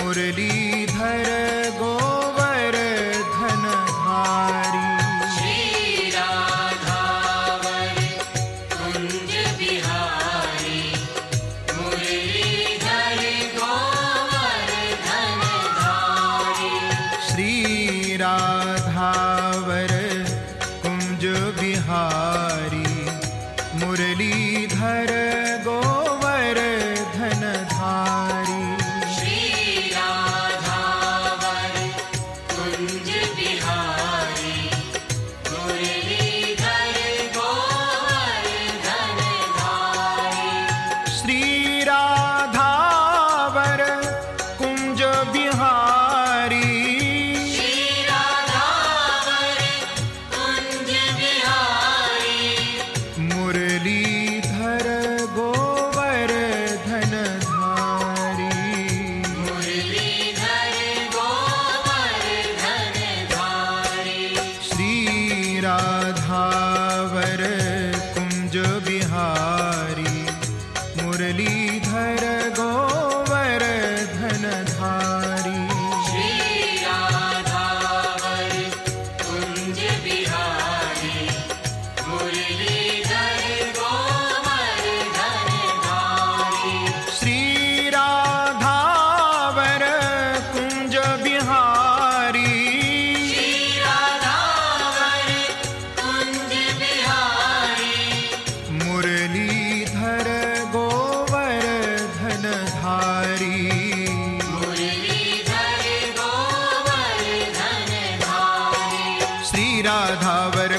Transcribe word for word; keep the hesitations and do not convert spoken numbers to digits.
मुरलीधर गोवर्धन धारी। श्री राधावर कुंज बिहारी मुरलीधर गोवर्धन धारी। श्री राधावर कुंज बिहारी मुरलीधर गोवर्धन धारी। श्री राधावर कुंज बिहारी मुरलीधर गोवर्धन धारी। श्री राधावर कुंज बिहारी श्री राधावर कुंज बिहारी मुरलीधर गोवर्धन धारी। मुरलीधर गोवर्धन धारी। श्री राधावर कुंज बिहारी मुरलीधर गोवर्धन धारी। श्री राधावर कुंज बिहारी मुरलीधर गोवर्धन धारी। श्री राधावर कुंज बिहारी श्री राधावर कुंज बिहारी मुरलीधर गोवर्धन धारी। मुरलीधर गोवर्धन धारी। श्री राधावर